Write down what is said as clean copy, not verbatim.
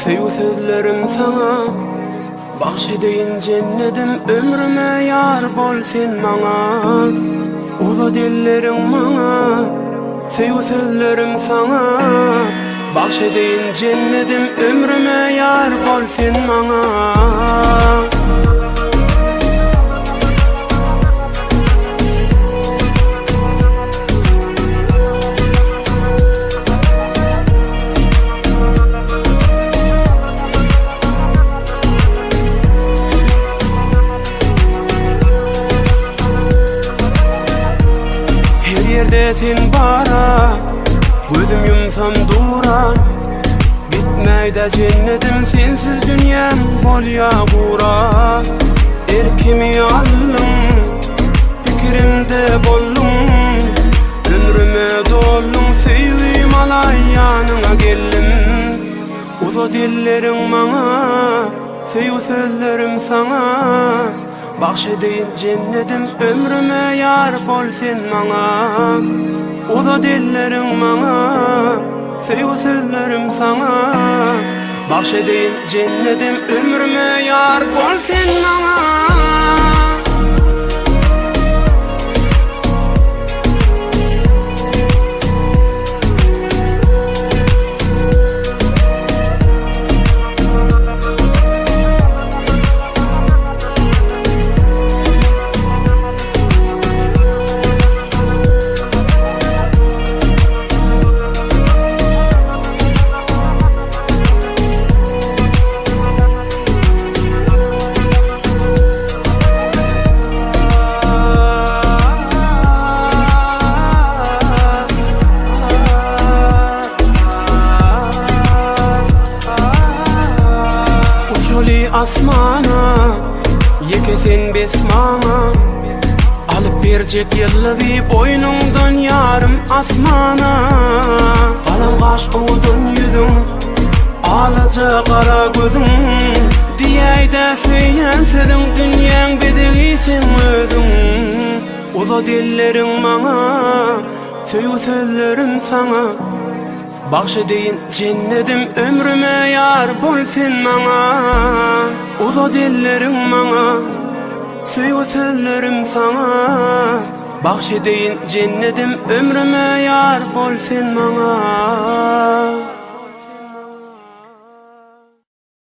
Söýü sözlerim sana bahşedeyin cennetim ömrüme yar bol sen maňa. Uza dillerim maňa söýü sözlerim sana bahşedeyin cennetim ömrüme yar bol sen maňa. Sen bara gözüm yumsam dura bitmeyde cennetim sensiz dünyam bolya gura. Erkimi allım fikrimde bollum ömrüme dollum sevdim alay yanına geldim. Uza dillerim maňa söýü sözlerim sana bahşedeyin cennetim ömrüme yar bol sen maňa. Uza dillerim maňa söýü sözlerim sana bahşedeyin cennetim ömrüme yar bol sen maňa. Asmana yekesen besmana alıp berjek ýylly boynundan yarım asmana. Galam gaş udun yüzüm alaca kara gözüm diýeýde söýen sözüň dünýäň bedeli sen özüň. Uza dillerim maňa söýü sözlerim sana bahşedeyin cennetim ömrüme yar bol sen maňa. Uza dillerim maňa söýü sözlerim sana bahşedeyin cennetim ömrüme yar bol sen maňa.